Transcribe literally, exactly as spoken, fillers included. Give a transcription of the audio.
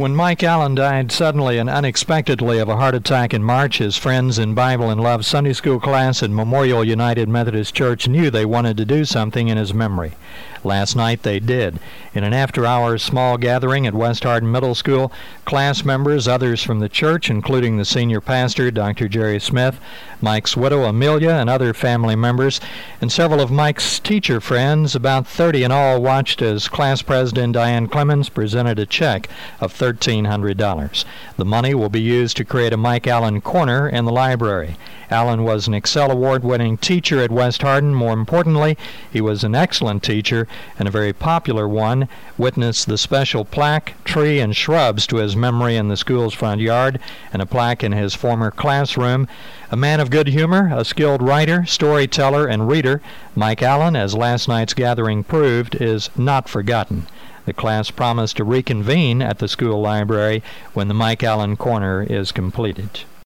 When Mike Allen died suddenly and unexpectedly of a heart attack in March, his friends in Bible and Love Sunday School class at Memorial United Methodist Church knew they wanted to do something in his memory. Last night they did. In an after-hours small gathering at West Hardin Middle School, class members, others from the church, including the senior pastor, Doctor Jerry Smith, Mike's widow, Amelia, and other family members, and several of Mike's teacher friends, about thirty in all, watched as class president Diane Clemens presented a check of thirteen hundred dollars. The money will be used to create a Mike Allen Corner in the library. Allen was an Excel Award-winning teacher at West Hardin. More importantly, he was an excellent teacher and a very popular one. Witness the special plaque, tree, and shrubs to his memory in the school's front yard, and a plaque in his former classroom. A man of good humor, a skilled writer, storyteller, and reader, Mike Allen, as last night's gathering proved, is not forgotten. The class promised to reconvene at the school library when the Mike Allen Corner is completed.